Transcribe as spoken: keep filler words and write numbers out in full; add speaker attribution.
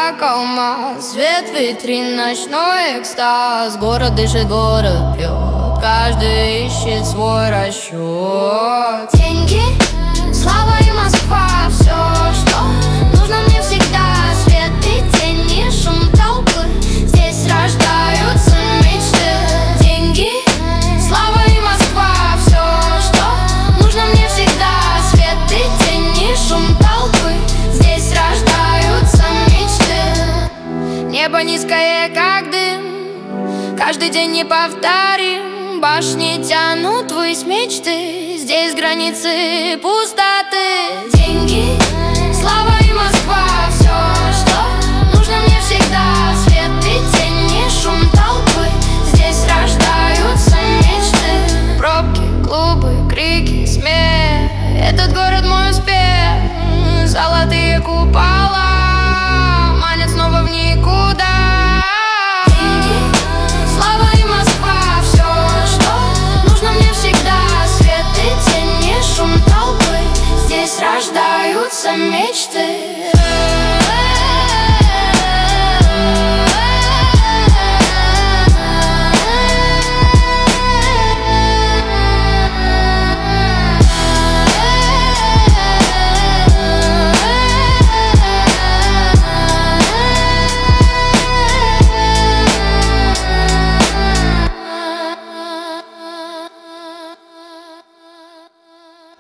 Speaker 1: как алмаз. Свет витрин, ночной экстаз. Город дышит, город пьет, каждый ищет свой расчет. Деньги, слава и Москва, все, что нужно мне всегда. Свет и тени, шум толпы, здесь рождаются мечты. Деньги, слава и Москва, все, что нужно мне всегда. Свет и тени, шум толпы, здесь рождаются мечты. Небо низкое, как дым, каждый день неповторим. Башни тянут ввысь мечты, здесь границы пустоты. Деньги,